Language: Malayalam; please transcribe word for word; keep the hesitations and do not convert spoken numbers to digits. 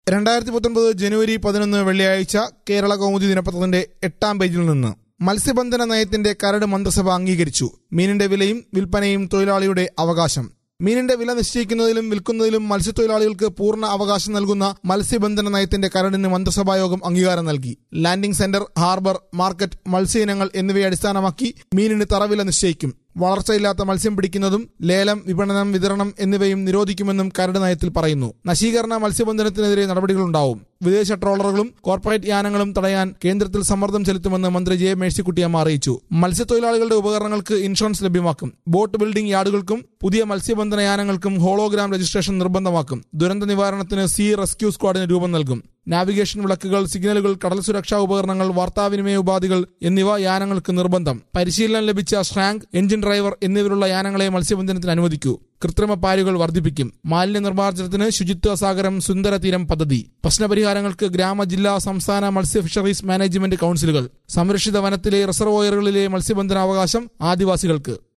രണ്ടായിരത്തി പത്തൊൻപത് ജനുവരി പതിനൊന്ന് വെള്ളിയാഴ്ച കേരള കൗമുദി ദിനപത്രത്തിന്റെ എട്ടാം പേജിൽ നിന്ന് മത്സ്യബന്ധന നയത്തിന്റെ കരട് മന്ത്രിസഭ അംഗീകരിച്ചു. മീനിന്റെ വിലയും വിൽപ്പനയും തൊഴിലാളിയുടെ അവകാശം. മീനിന്റെ വില നിശ്ചയിക്കുന്നതിലും വിൽക്കുന്നതിലും മത്സ്യത്തൊഴിലാളികൾക്ക് പൂർണ്ണ അവകാശം നൽകുന്ന മത്സ്യബന്ധന നയത്തിന്റെ കരടിന് മന്ത്രിസഭായോഗം അംഗീകാരം നൽകി. ലാൻഡിംഗ് സെന്റർ, ഹാർബർ, മാർക്കറ്റ്, മത്സ്യ ഇനങ്ങൾ എന്നിവയെ അടിസ്ഥാനമാക്കി മീനിന് തറവില നിശ്ചയിക്കും. വളർച്ചയില്ലാത്ത മത്സ്യം പിടിക്കുന്നതും ലേലം, വിപണനം, വിതരണം എന്നിവയും നിരോധിക്കുമെന്നും കരട് നയത്തിൽ പറയുന്നു. നശീകരണ മത്സ്യബന്ധനത്തിനെതിരെ നടപടികളുണ്ടാവും. വിദേശ ട്രോളറുകളും കോർപ്പറേറ്റ് യാനങ്ങളും തടയാൻ കേന്ദ്രത്തിൽ സമ്മർദ്ദം ചെലുത്തുമെന്ന് മന്ത്രി ജെ മേഴ്സിക്കുട്ടിയമ്മ അറിയിച്ചു. മത്സ്യത്തൊഴിലാളികളുടെ ഉപകരണങ്ങൾക്ക് ഇൻഷുറൻസ് ലഭ്യമാക്കും. ബോട്ട് ബിൽഡിംഗ് യാർഡുകൾക്കും പുതിയ മത്സ്യബന്ധന യാനങ്ങൾക്കും ഹോളോഗ്രാം രജിസ്ട്രേഷൻ നിർബന്ധമാക്കും. ദുരന്ത നിവാരണത്തിന് സീ റെസ്ക്യൂ സ്ക്വാഡിന് രൂപം നൽകും. നാവിഗേഷൻ വിളക്കുകൾ, സിഗ്നലുകൾ, കടൽ സുരക്ഷാ ഉപകരണങ്ങൾ, വാർത്താവിനിമയ ഉപാധികൾ എന്നിവ യാനങ്ങൾക്ക് നിർബന്ധം. പരിശീലനം ലഭിച്ച ഷ്രാങ്ക്, എഞ്ചിൻ ഡ്രൈവർ എന്നിവരുള്ള യാനങ്ങളെ മത്സ്യബന്ധനത്തിന് അനുവദിക്കൂ. കൃത്രിമ പാലുകൾ വർദ്ധിപ്പിക്കും. മാലിന്യ നിർമ്മാർജ്ജനത്തിന് ശുചിത്വ സാഗരം, സുന്ദര തീരം പദ്ധതി. പ്രശ്നപരിഹാരങ്ങൾക്ക് ഗ്രാമ, ജില്ലാ, സംസ്ഥാന മത്സ്യ ഫിഷറീസ് മാനേജ്മെന്റ് കൌൺസിലുകൾ. സംരക്ഷിത വനത്തിലെ റിസർവോയറുകളിലെ മത്സ്യബന്ധനാവകാശം ആദിവാസികൾക്ക്.